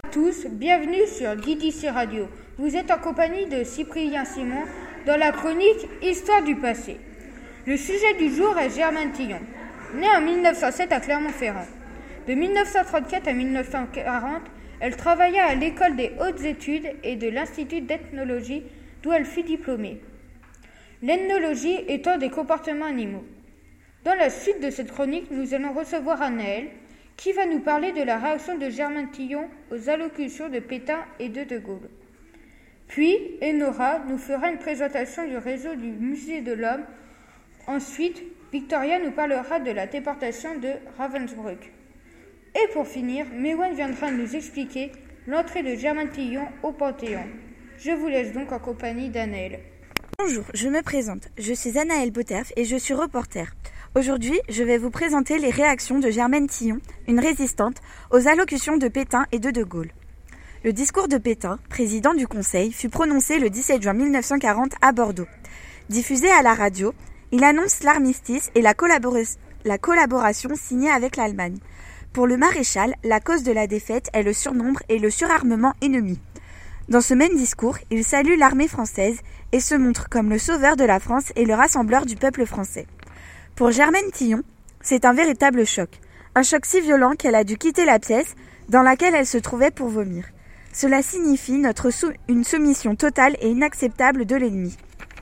Tous, bienvenue sur DDC Radio. Vous êtes en compagnie de Cyprien Simon dans la chronique Histoire du passé. Le sujet du jour est Germaine Tillon, née en 1907 à Clermont-Ferrand. De 1934 à 1940, elle travailla à l'École des hautes études et de l'Institut d'ethnologie, d'où elle fut diplômée. L'ethnologie étant des comportements animaux. Dans la suite de cette chronique, nous allons recevoir Anaël, qui va nous parler de la réaction de Germaine Tillon aux allocutions de Pétain et de Gaulle. Puis, Enora nous fera une présentation du réseau du Musée de l'Homme. Ensuite, Victoria nous parlera de la déportation de Ravensbrück. Et pour finir, Mewen viendra nous expliquer l'entrée de Germaine Tillon au Panthéon. Je vous laisse donc en compagnie d'Anaël. Bonjour, je me présente. Je suis Anaël Boterf et je suis reporter. Aujourd'hui, je vais vous présenter les réactions de Germaine Tillon, une résistante, aux allocutions de Pétain et de Gaulle. Le discours de Pétain, président du Conseil, fut prononcé le 17 juin 1940 à Bordeaux. Diffusé à la radio, il annonce l'armistice et la collaboration signée avec l'Allemagne. Pour le maréchal, la cause de la défaite est le surnombre et le surarmement ennemi. Dans ce même discours, il salue l'armée française et se montre comme le sauveur de la France et le rassembleur du peuple français. Pour Germaine Tillon, c'est un véritable choc. Un choc si violent qu'elle a dû quitter la pièce dans laquelle elle se trouvait pour vomir. Cela signifie une soumission totale et inacceptable de l'ennemi.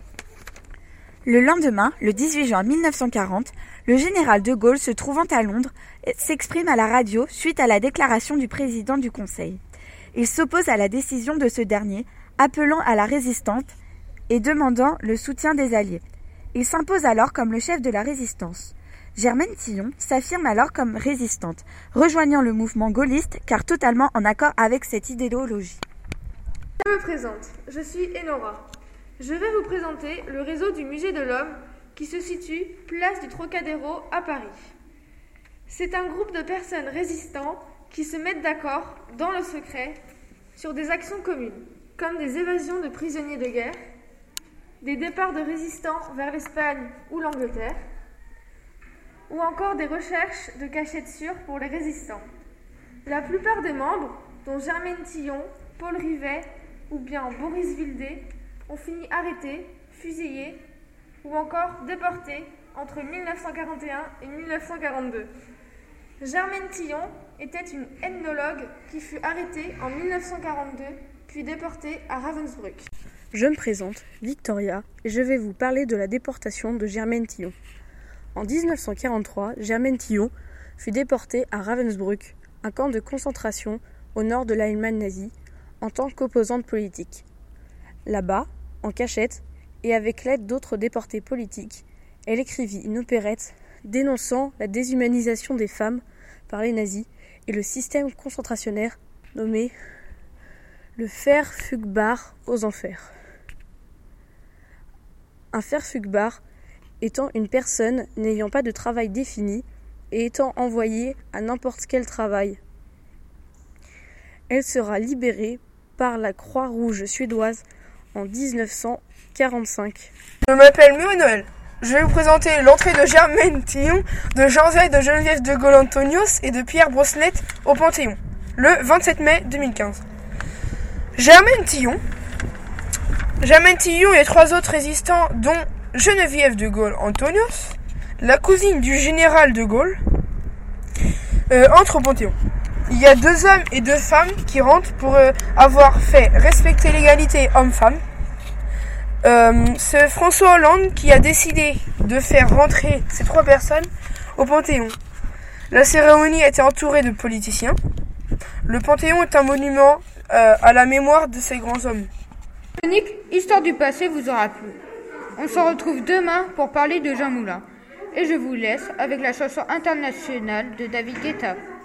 Le lendemain, le 18 juin 1940, le général de Gaulle, se trouvant à Londres, s'exprime à la radio suite à la déclaration du président du Conseil. Il s'oppose à la décision de ce dernier, appelant à la résistance et demandant le soutien des Alliés. Il s'impose alors comme le chef de la résistance. Germaine Tillon s'affirme alors comme résistante, rejoignant le mouvement gaulliste car totalement en accord avec cette idéologie. Je me présente, je suis Enora. Je vais vous présenter le réseau du Musée de l'Homme qui se situe place du Trocadéro à Paris. C'est un groupe de personnes résistantes qui se mettent d'accord dans le secret sur des actions communes, comme des évasions de prisonniers de guerre, des départs de résistants vers l'Espagne ou l'Angleterre, ou encore des recherches de cachettes sûres pour les résistants. La plupart des membres, dont Germaine Tillon, Paul Rivet ou bien Boris Vildé, ont fini arrêtés, fusillés ou encore déportés entre 1941 et 1942. Germaine Tillon était une ethnologue qui fut arrêtée en 1942 puis déportée à Ravensbrück. Je me présente, Victoria, et je vais vous parler de la déportation de Germaine Tillon. En 1943, Germaine Tillon fut déportée à Ravensbrück, un camp de concentration au nord de l'Allemagne nazie, en tant qu'opposante politique. Là-bas, en cachette, et avec l'aide d'autres déportés politiques, elle écrivit une opérette dénonçant la déshumanisation des femmes par les nazis et le système concentrationnaire nommé le Verfügbar aux enfers. Un Verfügbar étant une personne n'ayant pas de travail défini et étant envoyée à n'importe quel travail. Elle sera libérée par la Croix-Rouge suédoise en 1945. Je m'appelle Mio Noël. Je vais vous présenter l'entrée de Germaine Tillon, de Jean-Zay, de Geneviève de Gaulle Antonios et de Pierre Brossolette au Panthéon, le 27 mai 2015. Germaine Tillon et trois autres résistants, dont Geneviève de Gaulle Antonios, la cousine du général de Gaulle, entrent au Panthéon. Il y a 2 hommes et 2 femmes qui rentrent pour avoir fait respecter l'égalité homme-femme. C'est François Hollande qui a décidé de faire rentrer ces 3 personnes au Panthéon. La cérémonie a été entourée de politiciens. Le Panthéon est un monument à la mémoire de ces grands hommes. La chronique Histoire du passé vous aura plu. On se retrouve demain pour parler de Jean Moulin. Et je vous laisse avec la chanson internationale de David Guetta.